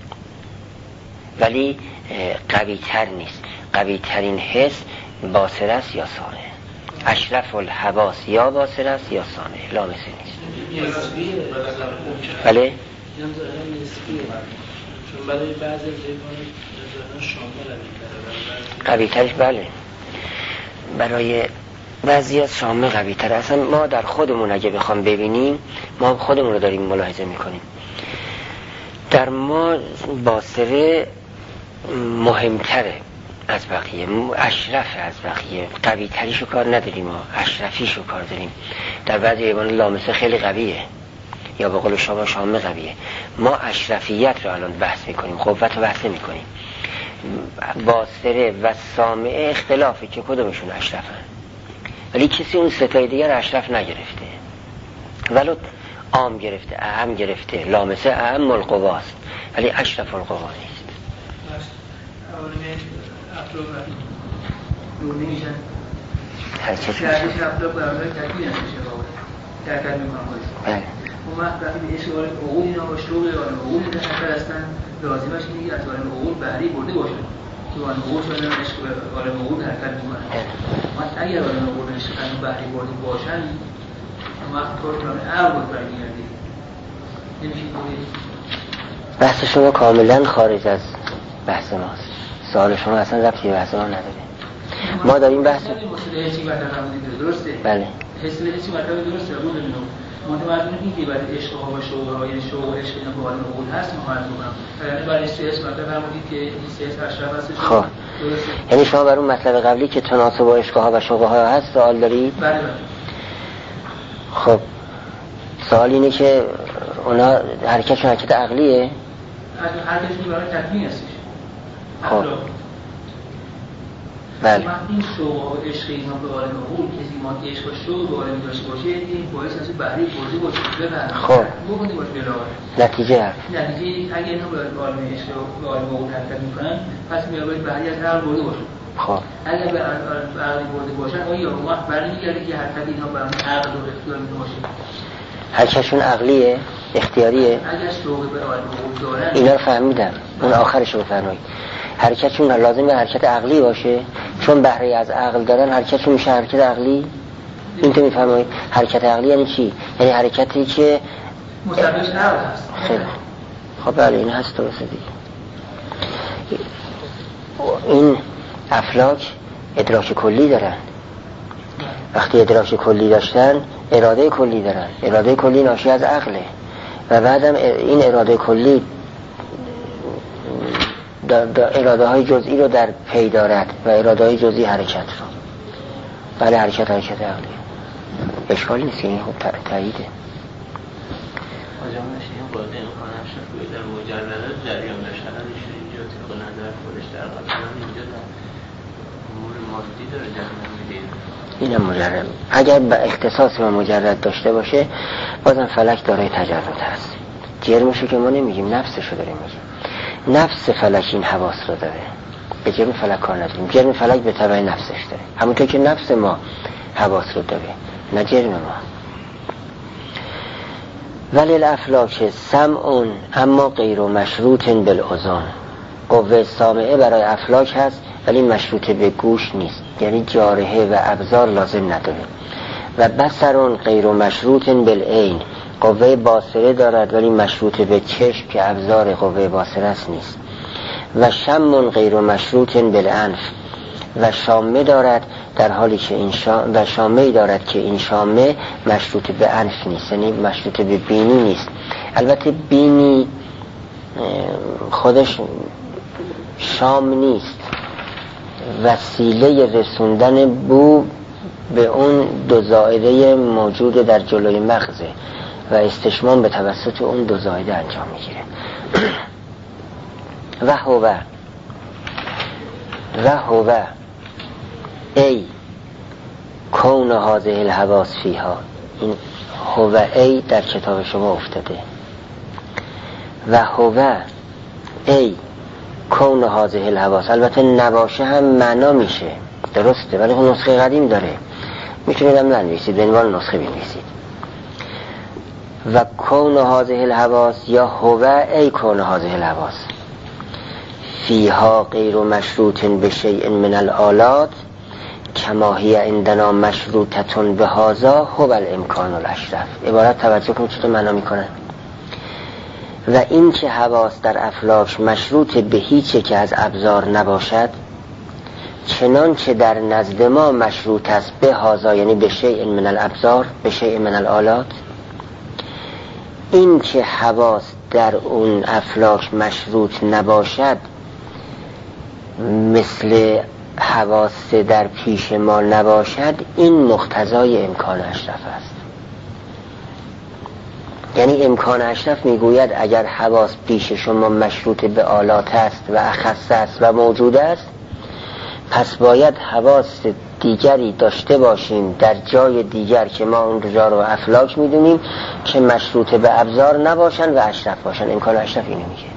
ولی قوی تر نیست. قوی ترین حس باصره است یا سامع. اشرف الحواس یا باصره است یا سامع، لامسه نیست. بله؟ چون برای بعضی حیوانات شامل قوی ترش بله، برای بعضی از شامه قوی تر. اصلا ما در خودمون اگه بخوام ببینیم، ما خودمون رو داریم ملاحظه میکنیم، در ما باصره مهمتره از بقیه، اشرف از بقیه، قوی تریشو کار نداریم، ما اشرفیشو کار داریم. در بعضی حیوانات لامسه خیلی قویه یا به قول شما شامه قویه. ما اشرفیت رو الان بحث میکنیم، قوت رو بحث میکنیم. باصره و سامعه اختلافه که کدومشون اشرفن، ولی کسی اون ستای دیگر اشرف نگرفته، ولو عام گرفته، اهم گرفته. لامسه اهم القواست ولی اشرف القوا نیست. هر چه شد اون وقت وقتی به اشغال عقول اینا با شروع علم عقول نفر هستن لازمش اینه که از علم عقول بهره برده باشن که علم عقول شدن عشق به علم عقول حرکت میکنن. اما اگر علم عقول عشق و بهره برده باشن اون وقت کار کنن عقل بود برمیگردی نمیشه کنید. بحث شما کاملا خارج از بحث ماست. سوال شما اصلا ربطی به بحث ما نداره. ما داریم بحث حسی مطلب درسته؟ بله. حسی حسی مطلب درسته رو نمیدونم. متوجه میشید که برای عشق ها و شوق ها، یعنی شوق و عشق اینا به حال عقول هست مقایسه می‌کنم. یعنی برای سیاست مطلب فرمودید که این سیاست اشرف هست. خب یعنی شما بر اون مطلب قبلی که تناسب با عشق ها و شوق ها هست سوال دارید؟ بله بله. خب سوال اینه که اونا حرکتشون حرکت عقلیه؟ حرکتشون برای تکوین هستش. خب بله. این شوق و عشق اینا به عالم عقول کسی ما که عشق و شوق به عالم داشته باشه این باعث میشه بهره برده باشه. خب بگید باشه بلا نتیجه هست. نتیجه اگه اینا به عالم عشق و به عالم عقول حرکت میکنن پس میاد بهره از عقل برده باشه. خب اگر به عقل برده باشن آیا اون وقت برمیگرده که حرکت اینها به عقل و اختیار میتونه باشه؟ حرکتشون عقلیه؟ اختیاریه؟ اگر شوق به عالم عقول دارن اینا رو فهمیدم. اون آخرش رو بفرمایید. حرکتشون لازمه حرکت عقلی باشه، چون بهره از عقل دارن حرکتشون میشه حرکت عقلی. این تو میفهمید حرکت عقلی یعنی چی؟ یعنی حرکتی که مصدقش عقل هست. خیلی خب بله این هست درسته دیگه. این افلاک ادراک کلی دارن. وقتی ادراک کلی داشتن اراده کلی دارن. اراده کلی ناشی از عقله و بعدم این اراده کلی اراده های جزئی رو در پی دارد و اراده های جزئی حرکت رو. بله حرکت حرکت عقلی اشکال نیست، این خوب تاییده. آجام نشینیم باید امکان شکوی در مجرده جریان داشتن ایشون اینجا طبق نظر خودش در قطعا اینجا در امور مادی داره جریان میدید. اینم مجرد اگر به اختصاص ما مجرد داشته باشه بازم فلک دارای تجرد هست. جرمشو که ما نمیگیم، نفسشو داریم میگیم. نفس فلک این حواس رو داره، به جرم فلک کار نداریم. جرم فلک به تبع نفسش داره، همونطور که نفس ما حواس رو داره، نه جرم ما. ولی الافلاک سمعون اما غیر مشروط بالاذن. قوه سامعه برای افلاک هست ولی مشروط به گوش نیست، یعنی جارحه و ابزار لازم نداره. و بصرون غیر مشروط بالعین. قوه باصره دارد ولی مشروط به چشم که ابزار قوه باصره است نیست. و شم غیر مشروط بالانف. و شامه دارد در حالی که این شام و شامه دارد که این شامه مشروط به انف نیست، یعنی مشروط به بینی نیست. البته بینی خودش شام نیست، وسیله رسوندن بو به اون دو زائده موجود در جلوی مغزه و استشمام به توسط اون دو زائده انجام میگیره. و هو و هو ای کون هذه الحواس فیها، این هو ای در کتاب شما افتاده و هو ای کون هذه الحواس. البته نباشه هم معنا میشه درسته، ولی اون نسخه قدیم داره، میتونید هم ننویسید، به عنوان نسخه بنویسید. و کون هذه الحواس یا هو ای کون هذه الحواس فیها غیر مشروط بشیء من الآلات کما هی عندنا مشروطتون به هذا هو الامکان الاشرف. عبارت توجه کنید چطور معنا میکنن. و این که حواس در افلاک مشروط به هیچی که از ابزار نباشد، چنانچه در نزد ما مشروط است به هذا، یعنی به شیء من الابزار، به شیء من الآلات. این که حواس در اون افلاک مشروط نباشد مثل حواس در پیش ما نباشد، این مقتضای امکان اشرف است. یعنی امکان اشرف میگوید اگر حواس پیش شما مشروط به آلات است و اخص است و موجود است، پس باید حواس دیگری داشته باشیم در جای دیگر که ما اون رجا رو افلاک میدونیم که مشروط به ابزار نباشن و اشرف باشن. امکان اشرف اینو میگه.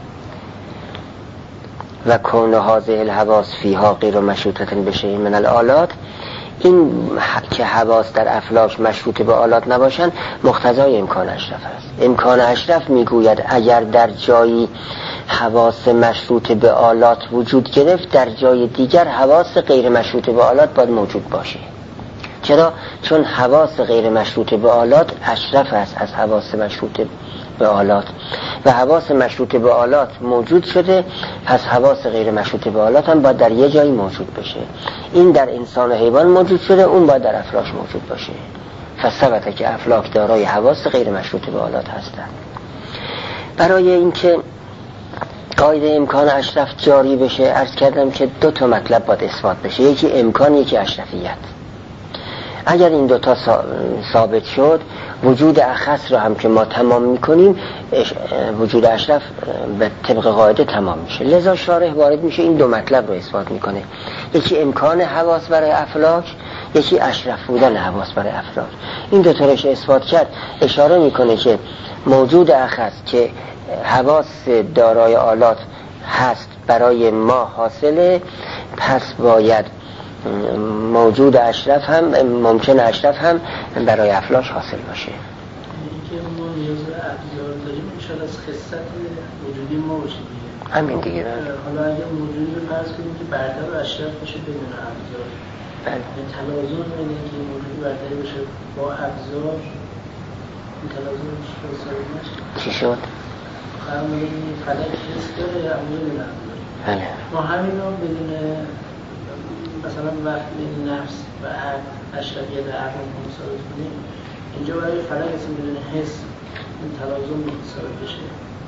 و کون هذه الحواس فیها غیر مشروطة بشیء من الآلات، این که حواس در افلاک مشروط به آلات نباشن مقتضای امکان اشرف است. امکان اشرف میگوید اگر در جایی حواس مشروط به آلات وجود گرفت، در جای دیگر حواس غیر مشروط به آلات باید موجود باشه. چرا؟ چون حواس غیر مشروط به آلات اشرف است از حواس مشروط به آلات و حواس مشروط به آلات موجود شده، پس حواس غیر مشروط به آلات هم باید در یه جایی موجود بشه. این در انسان و حیوان موجود شده، اون باید در افلاک موجود باشه. فثبت که افلاک دارای حواس غیر مشروط به آلات هستند. برای اینکه قاعده امکان اشرف جاری بشه، عرض کردم که دو تا مطلب باید اثبات بشه، یکی امکان، یکی اشرفیت. اگر این دوتا ثابت شد، وجود اخص رو هم که ما تمام میکنیم، وجود اشرف به طبق قاعده تمام میشه. لذا شارح وارد میشه این دو مطلب رو اثبات میکنه، یکی امکان حواس برای افلاک، یکی اشرف بودن حواس برای افلاک. این دو تا رو اثبات کرد، اشاره میکنه که موجود اخص که حواس دارای آلات هست برای ما حاصله، پس باید موجود اشرف هم ممکن اشرف هم برای افلاک حاصل باشه. اینکه ما نیاز به ابزار داریم انشاءالله از خصت وجودی ما باشه دیگه. همین دیگه. حالا اگه موجودی رو فرض کنیم که برتر و اشرف باشه بدون ابزار، بله، تلازم بین اینکه موجودی برتر باشه با ابزار، این تلازمش حسابی نشه. چی شد؟ فرمودیم فلک حس داره یا بدون ابزار. بله. ما همین رو بدون مثلا وقتی نفس و اشرفیت عقل رو ثابت کنیم، اینجا برای فلک اسم بدون حس این تلازم ثابت بشه.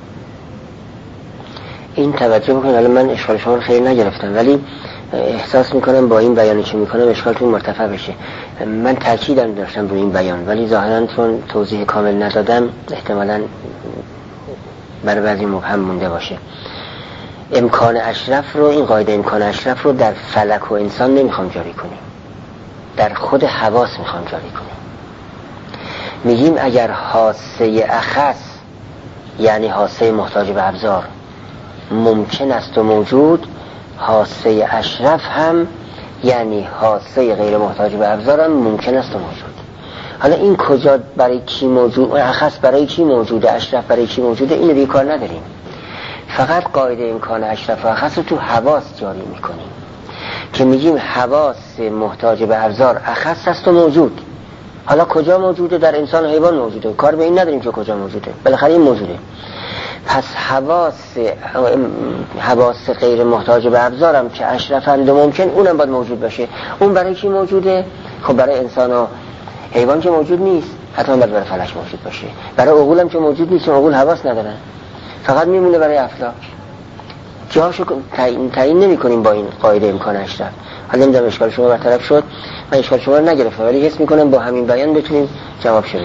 این توجه بکنید، حالا من اشکال شما رو خیلی نگرفتم، ولی احساس میکنم با این بیانی که میکنم اشکالتون مرتفع بشه. من تاکیدم داشتم روی این بیان، ولی ظاهرا چون توضیح کامل ندادم احتمالاً برای بعضی مبهم مونده باشه. امکان اشرف رو، این قاعده امکان اشرف رو در فلک و انسان نمیخوام جاری کنیم، در خود حواس میخوام جاری کنیم. میگیم اگر حاسه اخص یعنی حاسه محتاج به ابزار ممکن است و موجود، حاسه اشرف هم یعنی حاسه غیر محتاج به ابزار هم ممکن است و موجود. حالا این کجا برای کی موجود، اخص برای کی موجوده، اشرف برای کی موجوده، اینو دیگه کار نداریم. فقط قاعده امکان اشرف و اخص رو تو حواس جاری میکنیم که میگیم حواس محتاج به ابزار اخص است و موجود. حالا کجا موجوده؟ در انسان و حیوان موجوده، کار به این نداریم که کجا موجوده، بالاخره این موجوده. پس حواس حواس غیر محتاج به ابزار هم که اشرفند و ممکن، اونم باید موجود باشه. اون برای کی موجوده؟ خب برای انسان و حیوان که موجود نیست، حتما باید برای فلک موجود باشه. برای عقول هم که موجود نیست، عقول حواس ندارن، فقط میمونه برای افلاک. جاشو تعیین تعیین نمی‌کنیم با این قاعده امکان اشرف. حالا نمیدونم اشکال شما برطرف شد، من اشکال شما رو نگرفتم، ولی حس میکنم با همین بیان بتونیم جواب شو بدیم.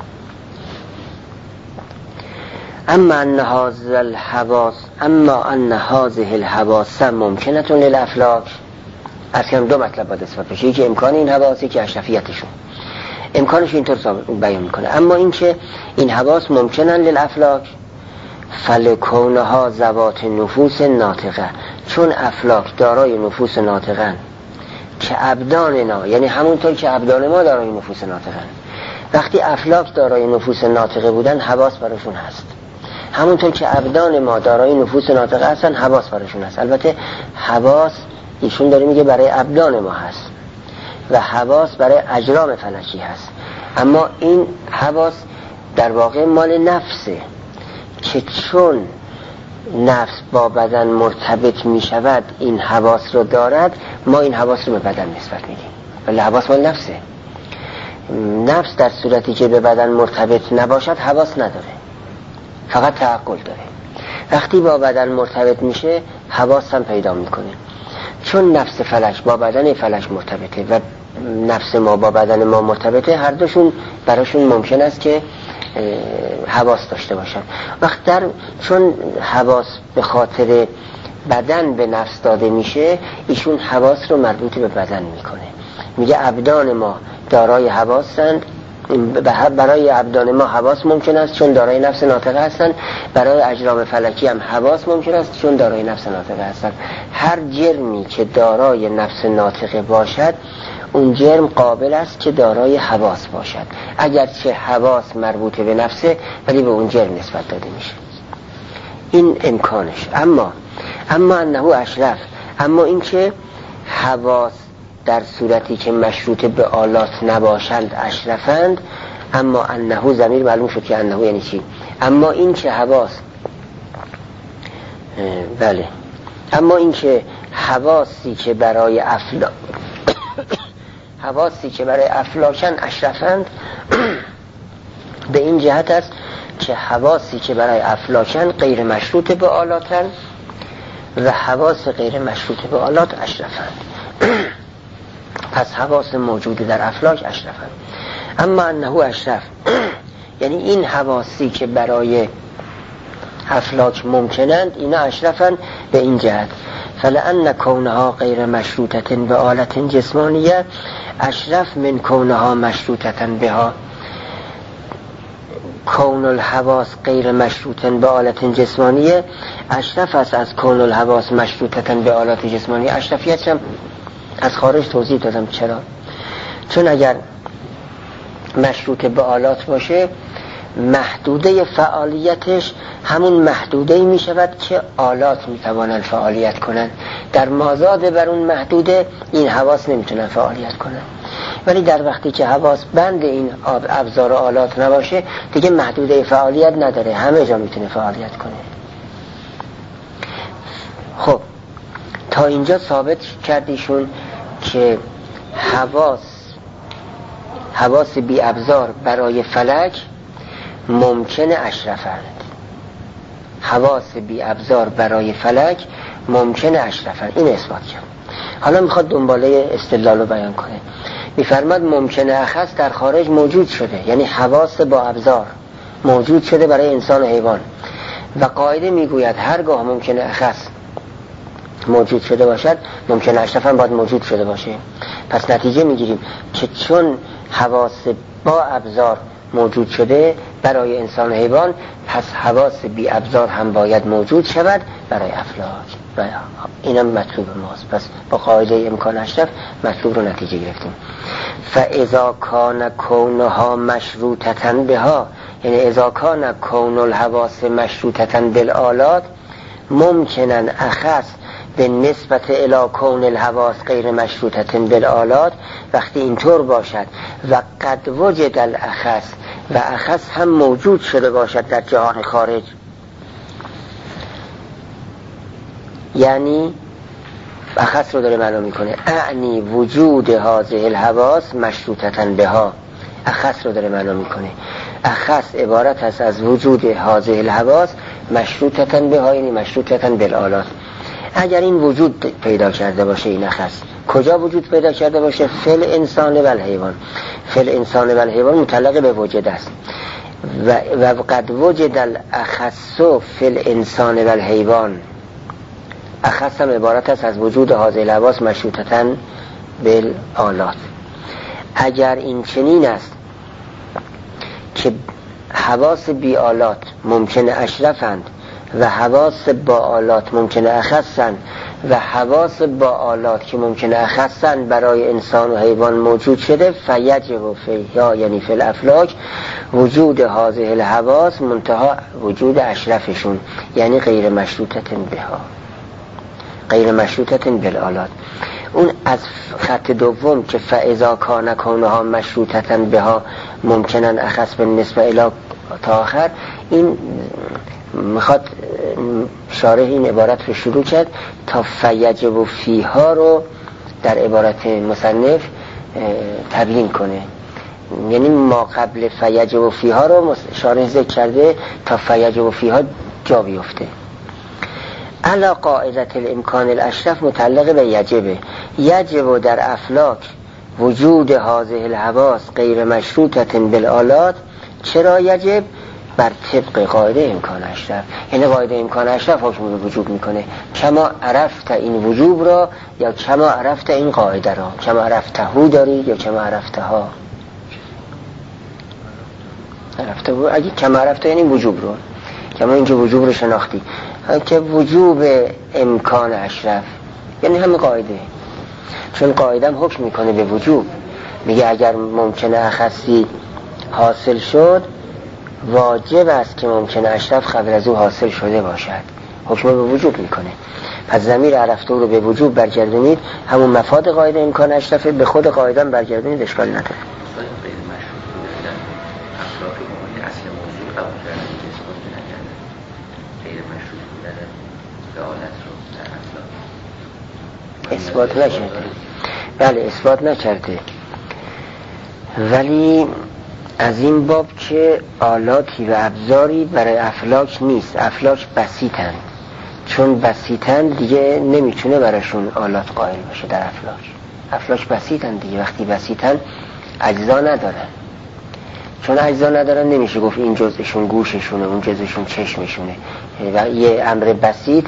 اما ان هذه الحواس اما ان هذه الحواس ممکنه للافلاک، اصلا دو مطلب باید اثبات بشه، یکی امکان این حواس، یکی اشرفیتشون. امکانش اینطور بیان میکنه. اما این که این حواس ممکنن للافلاک فلکونها ذوات نفوس ناطقه، چون افلاک دارای نفوس ناطقن که ابداننا، یعنی همونطور که ابدان ما دارای نفوس ناطقن. وقتی افلاک دارای نفوس ناطقه بودن حواس براشون هست، همونطور که ابدان ما دارای نفوس ناطقه هستن حواس براشون هست. البته حواس ایشون داره میگه برای ابدان ما هست و حواس برای اجرام فلکی هست، اما این حواس در واقع مال نفسه که چون نفس با بدن مرتبط می شود این حواس رو دارد، ما این حواس رو به بدن نسبت میدیم، ولی حواس مال نفسه. نفس در صورتی که به بدن مرتبط نباشد حواس نداره، فقط تعقل داره. وقتی با بدن مرتبط میشه حواس هم پیدا میکنه. چون نفس فلک با بدن فلک مرتبطه و نفس ما با بدن ما مرتبطه، هر دوشون براشون ممکن است که حواس داشته باشن. وقت در چون حواس به خاطر بدن به نفس داده میشه، ایشون حواس رو مربوط به بدن میکنه. میگه ابدان ما دارای حواسند، برای ابدان ما حواس ممکن است چون دارای نفس ناطقه هستند، برای اجرام فلکی هم حواس ممکن است چون دارای نفس ناطقه هستند. هر جرمی که دارای نفس ناطقه باشد اون جرم قابل است که دارای حواس باشد، اگرچه حواس مربوط به نفسه ولی به اون جرم نسبت داده میشه. این امکانش. اما اما انه اشرف، اما این که حواس در صورتی که مشروط به آلات نباشند اشرفند. اما انه ضمیر معلوم شد که انه یعنی چی. اما این که حواس بله اما این که حواسی که برای افلا حواسی که برای افلاکن اشرفند به این جهت است که حواسی که برای افلاکن غیر مشروط به آلاتن و حواس غیر مشروط به آلات اشرفند. پس حواس موجود در افلاک اشرفند. اما انه اشرف یعنی این حواسی که برای افلاک ممکنند اینا اشرفند به این جهت. فلأن کونها غیر مشروطة به آلت جسمانیه اشرف من کونها مشروطة بها. کون الحواس غیر مشروطة به آلت جسمانیه اشرف است از کون الحواس مشروطة به آلت جسمانیه. اشرفیتش هم از خارج توضیح دادم چرا. چون اگر مشروط به آلات باشه محدوده فعالیتش همون محدوده می شود که آلات می توانند فعالیت کنند. در مازاد بر اون محدوده این حواس نمی تونن فعالیت کنند. ولی در وقتی که حواس بند این ابزار و آلات نباشه دیگه محدوده فعالیت نداره، همه جا می تونه فعالیت کنه. خب تا اینجا ثابت کردیشون که حواس حواس بی ابزار برای فلک ممکنه اشرفند. حواس بی ابزار برای فلک ممکنه اشرفند. این اثبات کرد. حالا میخواد دنباله استدلال رو بیان کنه. میفرماد ممکنه اخص در خارج موجود شده، یعنی حواس با ابزار موجود شده برای انسان و حیوان و قاعده میگوید هرگاه ممکنه اخص موجود شده باشد ممکنه اشرفن باید موجود شده باشه. پس نتیجه میگیریم که چون حواس با ابزار موجود شده برای انسان و حیوان، پس حواس بی ابزار هم باید موجود شود برای افلاک و اینم مطلوب ماست. پس با قاعده امکان اشرف مطلوب رو نتیجه گرفتیم. فاذا کان کونها مشروطة بها، یعنی اذا کان کون الحواس مشروطة بالآلات ممکنن اخص به نسبت الی کون الحواس غیر مشروطة بالآلات. وقتی اینطور باشد و قد وجد الاخص و اخص هم موجود شده باشد در جهان خارج، یعنی اخص رو داره معلوم میکنه، اعنی وجود هذه الحواس مشروطة بها. اخص رو داره معلوم میکنه. اخص عبارت است از وجود هذه الحواس مشروطة بها، یعنی مشروطة بالآلات. اگر این وجود پیدا کرده باشه، این اخص کجا وجود پیدا کرده باشه؟ فل انسان و الحیوان. فل انسان و الحیوان متعلق به وجود است و, و قد وجد الاخص فل انسان و الحیوان. اخص هم عبارت است از وجود هذه الحواس مشروطة بالآلات. اگر این چنین است که حواس بی آلات ممکنه اشرفند و حواس با آلات ممکنه اخصند و حواس با آلات که ممکنه اخصند برای انسان و حیوان موجود شده، فیجب فیها یعنی فی الافلاک وجود هذه الحواس منتها وجود اشرفشون، یعنی غیر مشروطة بها، غیر مشروطة بالآلات. اون از خط دوم که فاذا کان کونها مشروطة بها ممکنن اخص بالنسبه الی تا آخر، این میخواد شارح این عبارت رو شروع کرد تا فیجب و فیها رو در عبارت مصنف تبیین کنه. یعنی ما قبل فیجب و فیها رو شارح ذکر کرده تا فیجب و فیها جا بیفته. علا قاعدة الامکان الاشرف متعلق به یجبه. یجب در افلاک وجود هذه الحواس غیر مشروطة بالآلات. چرا یجب؟ بر طبق قاعده امکان اشرف. یعنی قاعده امکان اشرف حکم رو وجوب میکنه. کما عرفت این وجوب را یا کما عرفت این قاعده را. کما عرفته داری یا کما عرفته ها عرفته. اگه کما عرفته یعنی وجوب رو، کما اینکه وجوب رو شناختی، که وجوب امکان اشرف یعنی همه قاعده. چون قاعده هم حکم میکنه به وجوب، میگه اگر ممکنه اخصی حاصل شد واجب است که ممکنه اشرف قبل از او حاصل شده باشد، حکم به وجوب میکنه. پس ضمیر عرفته رو به وجوب برگردونید، همون مفاد قاعده امکان اشرف به خود قاعده هم برگردونید، اشکال نداره. اثبات نکرده، بله اثبات نکرده، ولی از این باب که آلاتی و ابزاری برای افلاک نیست. افلاک بسیطن، چون بسیطن دیگه نمیتونه براشون آلات قائل باشه. در افلاک افلاک بسیطن دیگه، وقتی بسیطن اجزا ندارن. چون اجزا ندارن نمیشه گفت این جزءشون گوششونه اون جزءشون چشمشونه. و یه امر بسیط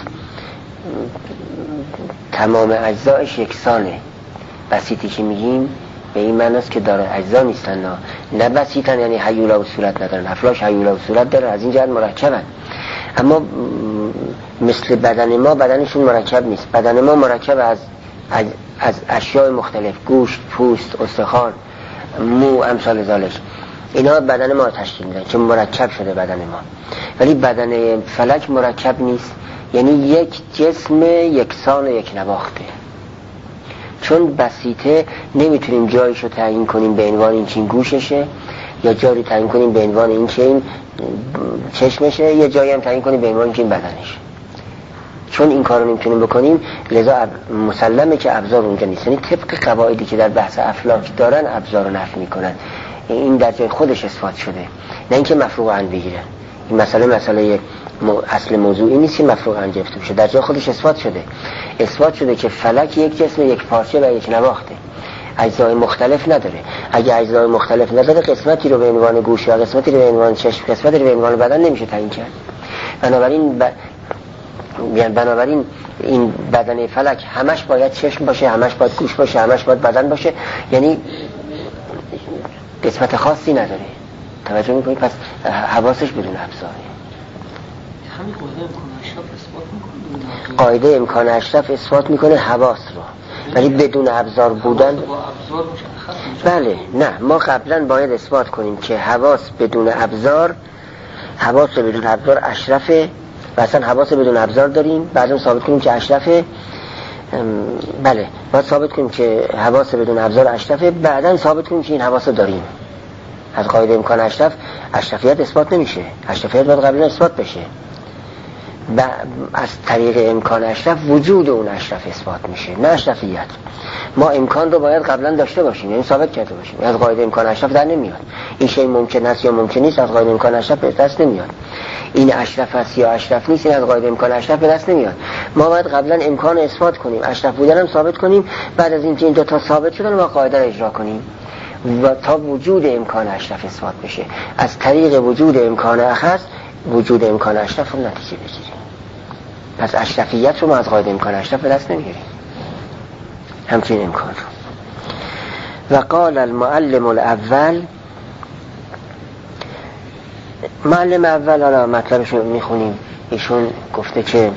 تمام اجزایش یکسانه. بسیطی که میگیم به این معناست که داره اجزا نیستن، نه, نه بسیطن یعنی هیولا و صورت ندارن. افلاک هیولا و صورت داره، از این جهت مرکبن. اما مثل بدن ما بدنشون مرکب نیست. بدن ما مرکب از از اشیاء مختلف، گوشت، پوست، استخوان، مو، امثال ذالک. اینا بدن ما تشکیل میدن که مرکب شده بدن ما. ولی بدن فلک مرکب نیست، یعنی یک جسم یکسان و یک نواخته. چون بسیطه نمیتونیم جایش رو تعیین کنیم به عنوان این که این گوششه، یا جایی تعیین کنیم به عنوان این که این چشمشه، یا جایی هم تعیین کنیم به عنوان که این بدنشه. چون این کار رو نمیتونیم بکنیم، لذا مسلمه که ابزار اونجا نیست. یعنی طبق قواعدی که در بحث افلاک دارن ابزار رو نفی میکنن. این در جای خودش اثبات شده، نه اینکه مفروغ عن بگیرن. این مسئله مسئله اصل موضوعی نیست که مفروغ عن گرفته بشه، در جای خودش اثبات شده. اثبات شده که فلک یک جسم، یک پارچه و یک نواخته، اجزای مختلف نداره. اگه اجزای مختلف نداره قسمتی رو به عنوان گوش یا قسمتی رو به عنوان چشم، قسمتی رو به عنوان بدن نمیشه تعیین کرد. بنابراین ب... بنابراین این بدن فلک همش باید چشم باشه، همش باید گوش باشه، همش باید بدن باشه، یعنی قسمت خاصی نداره. توجه میکنید؟ پس حواسش بدون ابزاره. همین قاعده امکان اشرف اثبات میکنه. قاعده امکان اشرف اثبات میکنه حواس رو، ولی بدون ابزار بودن. با ابزار مشخص. بله، نه، ما قبلا باید اثبات کنیم که حواس بدون ابزار، حواس بدون ابزار اشرفه، و اصلا حواس بدون ابزار داریم. بعدم ثابت کنیم که اشرفه. بله، باید ثابت کنیم که حواس بدون ابزار اشرفه، بعدن ثابت کنیم که این حواس داریم. از قاعده امکان اشرف اشرفیت اثبات نمیشه، اشرفیت باید قبلا اثبات بشه. و از طریق امکان اشرف وجود اون اشرف اثبات میشه، نه اشرفیت. ما امکان رو باید قبلا داشته باشیم، یعنی ثابت کرده باشیم. از قاعده امکان اشرف در نمیاد. این شی ممکن است یا ممکن نیست، از قاعده امکان اشرف به دست نمیاد. این اشرف است یا اشرف نیست، این از قاعده امکان اشرف به دست نمیاد. ما باید قبلا امکان اثبات کنیم، اشرف بودن هم ثابت کنیم، بعد از اینکه این دو تا ثابت شدن ما قاعده رو اجرا کنیم و تا وجود امکان اشرف اثبات بشه. از طریق وجود امکان اخص وجود امکان اشرف رو نتیجه بگیریم. پس اشرفیت رو ما از قاعده امکان اشرف به دست نمیگیریم، همچین امکان رو. و قال المعلم الاول، معلم اول، حالا مطلبش رو میخونیم، ایشون گفته که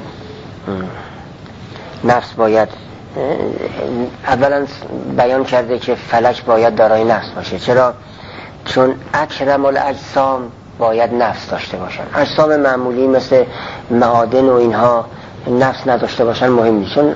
نفس باید، اولا بیان کرده که فلک باید دارای نفس باشه. چرا؟ چون اکرم الاجسام باید نفس داشته باشن. اجسام معمولی مثل معادن و اینها نفس نداشته باشن مهم نیست، چون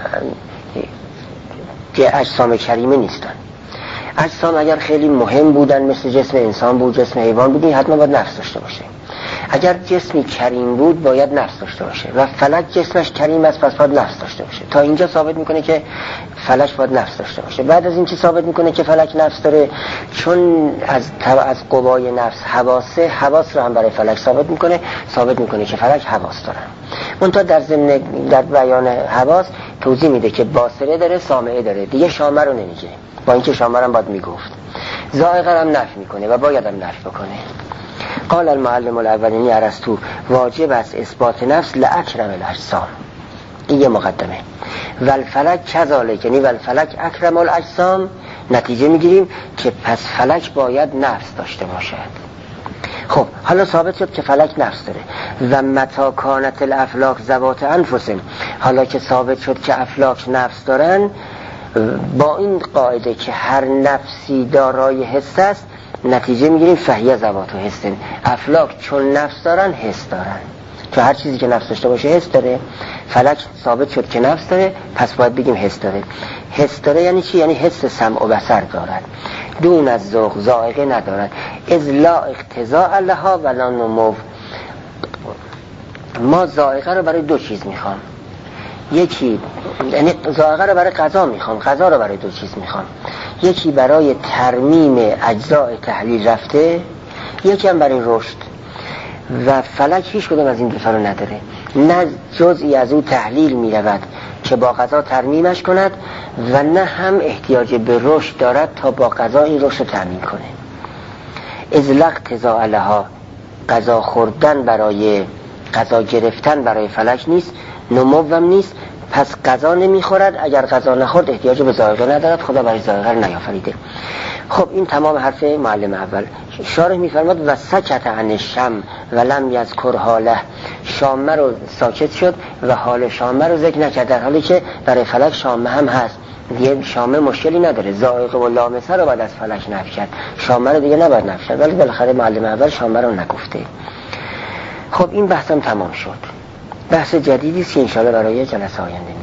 که اجسام کریمه نیستن. اجسام اگر خیلی مهم بودن، مثل جسم انسان بود، جسم حیوان بود، حتما باید نفس داشته باشه. اگر جسمی کریم بود باید نفس داشته باشه و فلک جسمش کریم است، پس باید نفس داشته باشه. تا اینجا ثابت میکنه که فلک باید نفس داشته باشه. بعد از این چی ثابت میکنه که فلک نفس داره؟ چون از از قوای نفس حواسه، حواس رو هم برای فلک ثابت میکنه، ثابت میکنه که فلک حواس داره. منتها در ضمن در بیان حواس توضیح میده که باصره داره، سامعه داره، دیگه شامه رو نمیگه، با اینکه شامه رو هم باید میگفت. ذائقه هم نفی میکنه و باید هم نفی بکنه. قال المعلم الاولینی ارسطو واجب است اثبات نفس لاکرم الاجسام. این یه مقدمه. والفلک کذالک، یعنی والفلک اکرم الاجسام، نتیجه میگیریم که پس فلک باید نفس داشته باشد. خب حالا ثابت شد که فلک نفس داره. و متی کانت الافلاک ذوات انفسهم، حالا که ثابت شد که افلاک نفس دارن، با این قاعده که هر نفسی دارای حس است، نتیجه میگیریم فهیه ذوات و حسن، افلاک چون نفس دارن حس دارن، چون هر چیزی که نفس داشته باشه حس داره. فلک ثابت شد که نفس داره، پس باید بگیم حس داره. حس داره یعنی چی؟ یعنی حس سمع و بصر دارد، دون از ذوق، ذائقه ندارد. اذ لا اقتضاء لها ولا نمو. ما ذائقه رو برای دو چیز میخوام، یکی یعنی ذائقه رو برای غذا میخوام، غذا رو برای دو چیز میخوام، یکی برای ترمیم اجزای تحلیل رفته، یکی هم برای رشد. و فلک هیچ کدوم از این دو تا رو نداره، نه جزئی از او تحلیل میرود که با غذا ترمیمش کند و نه هم احتیاج به رشد دارد تا با غذا این رشد رو تامین کنه. اذ لا اقتضاء لها، غذا خوردن برای غذا گرفتن برای فلک نیست، نموم نیست، پس غذا نمیخورد. اگر غذا نخورد احتیاج به ذائقه ندارد، خدا برای ذائقه رو نیافریده. خب این تمام حرف معلم اول. شارح میفرماد و سکت عن الشم ولم یذکر حاله، شامه رو ساکت شد و حال شامه رو ذکر نکرد، در حالی که برای فلک شامه هم هست. دیگه شامه مشکلی نداره، ذائقه و لامسه رو باید از فلک نفی کرد، شامه رو دیگه نباید نفی کرد، ولی بالاخره معلم اول شامه رو نگفته. خب این بحثم تمام شد. بحث جدیدی است که انشاءالله برای جلسه آینده